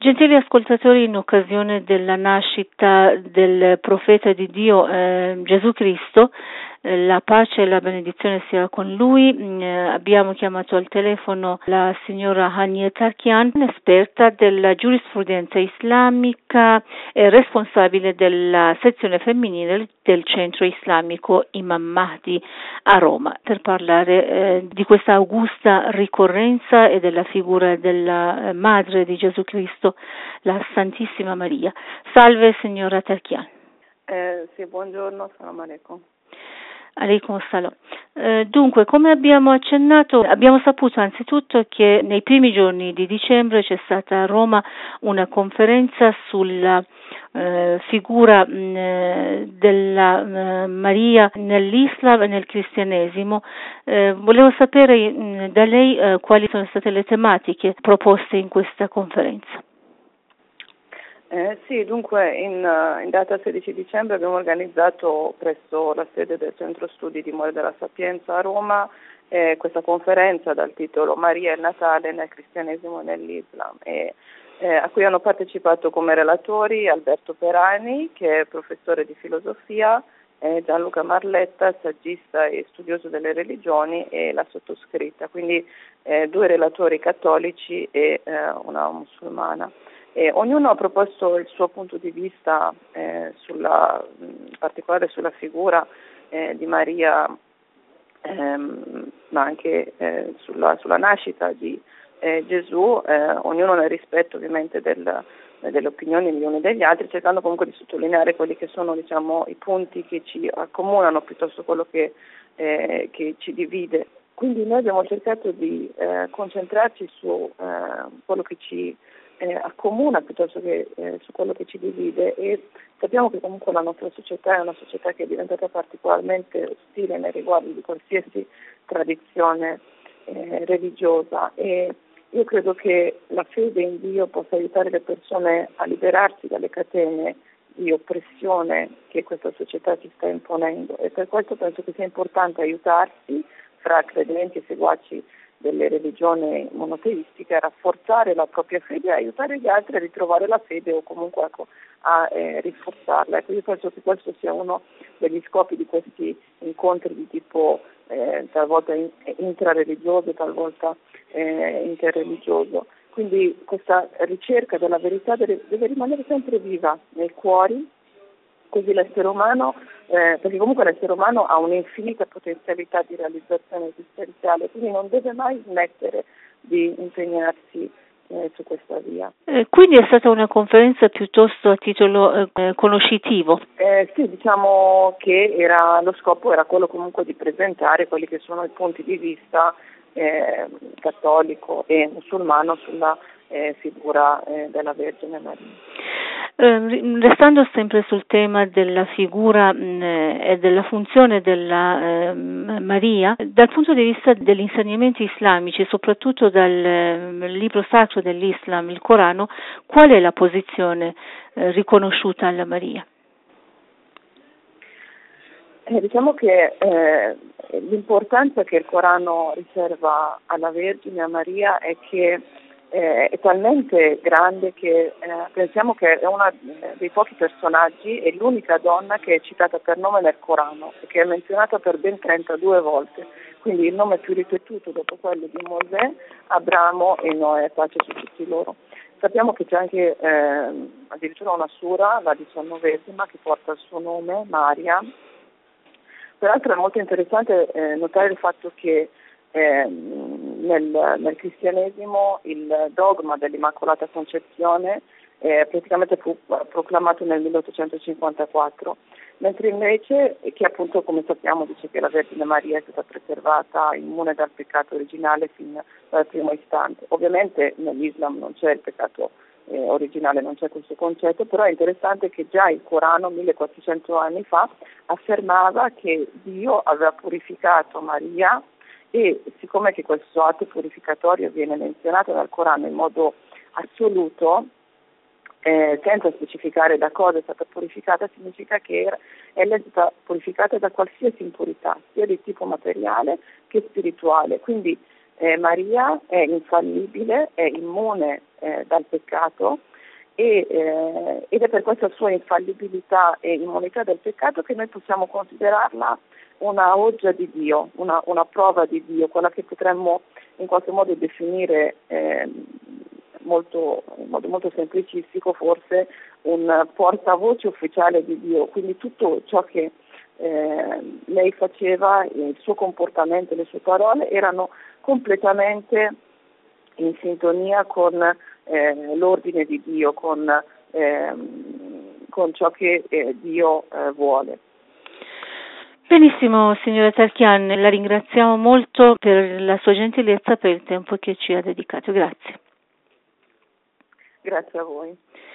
Gentili ascoltatori, in occasione della nascita del profeta di Dio Gesù Cristo, la pace e la benedizione sia con lui, abbiamo chiamato al telefono la signora Hania Tarkian, esperta della giurisprudenza islamica e responsabile della sezione femminile del centro islamico Imam Mahdi a Roma, per parlare di questa augusta ricorrenza e della figura della madre di Gesù Cristo, la Santissima Maria. Salve signora Tarkian. Sì, buongiorno, salam alaikum. Alaikum salam. Dunque, come abbiamo accennato, abbiamo saputo anzitutto che nei primi giorni di dicembre c'è stata a Roma una conferenza sulla figura della Maria nell'Islam e nel cristianesimo. Volevo sapere da lei quali sono state le tematiche proposte in questa conferenza. Sì, dunque in data 16 dicembre abbiamo organizzato presso la sede del Centro Studi di Mole della Sapienza a Roma questa conferenza dal titolo Maria e il Natale nel cristianesimo e nell'Islam, a cui hanno partecipato come relatori Alberto Perani, che è professore di filosofia, Gianluca Marletta, saggista e studioso delle religioni, e la sottoscritta, quindi due relatori cattolici e una musulmana. Ognuno ha proposto il suo punto di vista in particolare sulla figura di Maria, ma anche sulla nascita di Gesù, ognuno nel rispetto ovviamente delle opinioni degli uni e degli altri, cercando comunque di sottolineare quelli che sono, diciamo, i punti che ci accomunano piuttosto quello che ci divide. Quindi noi abbiamo cercato di concentrarci su quello che ci accomuna piuttosto che su quello che ci divide, e sappiamo che comunque la nostra società è una società che è diventata particolarmente ostile nei riguardi di qualsiasi tradizione religiosa, e io credo che la fede in Dio possa aiutare le persone a liberarsi dalle catene di oppressione che questa società ci sta imponendo, e per questo penso che sia importante aiutarsi fra credenti e seguaci delle religioni monoteistiche a rafforzare la propria fede e aiutare gli altri a ritrovare la fede o comunque a rinforzarla. Ecco, io penso che questo sia uno degli scopi di questi incontri di tipo talvolta intrareligioso, talvolta interreligioso. Quindi questa ricerca della verità deve rimanere sempre viva nei cuori, così l'essere umano, perché comunque l'essere umano ha un'infinita potenzialità di realizzazione esistenziale, quindi non deve mai smettere di impegnarsi su questa via. Quindi è stata una conferenza piuttosto a titolo conoscitivo? Sì, diciamo che lo scopo era quello comunque di presentare quelli che sono i punti di vista cattolico e musulmano sulla figura della Vergine Maria. Restando sempre sul tema della figura e della funzione della Maria, dal punto di vista degli insegnamenti islamici, soprattutto dal libro sacro dell'Islam, il Corano, qual è la posizione riconosciuta alla Maria? Diciamo che l'importanza che il Corano riserva alla Vergine, a Maria, è che è talmente grande che pensiamo che è una dei pochi personaggi e l'unica donna che è citata per nome nel Corano e che è menzionata per ben 32 volte, quindi il nome più ripetuto dopo quello di Mosè, Abramo e Noè, pace su tutti loro. Sappiamo che c'è anche addirittura una sura, la 19ª, che porta il suo nome, Maria. Peraltro è molto interessante notare il fatto che nel cristianesimo il dogma dell'Immacolata Concezione praticamente fu proclamato nel 1854, mentre invece, che appunto come sappiamo dice che la Vergine Maria è stata preservata immune dal peccato originale fin dal primo istante. Ovviamente nell'Islam non c'è il peccato originale, non c'è questo concetto, però è interessante che già il Corano 1400 anni fa affermava che Dio aveva purificato Maria, e siccome che questo atto purificatorio viene menzionato dal Corano in modo assoluto, senza specificare da cosa è stata purificata, significa che ella è stata purificata da qualsiasi impurità, sia di tipo materiale che spirituale. Quindi Maria è infallibile, è immune dal peccato ed è per questa sua infallibilità e immunità del peccato che noi possiamo considerarla una oggia di Dio, una prova di Dio, quella che potremmo in qualche modo definire in modo molto semplicistico forse un portavoce ufficiale di Dio, quindi tutto ciò che lei faceva, il suo comportamento, le sue parole erano completamente in sintonia con l'ordine di Dio, con ciò che Dio vuole. Benissimo, signora Tarchian, la ringraziamo molto per la sua gentilezza, per il tempo che ci ha dedicato. Grazie. Grazie a voi.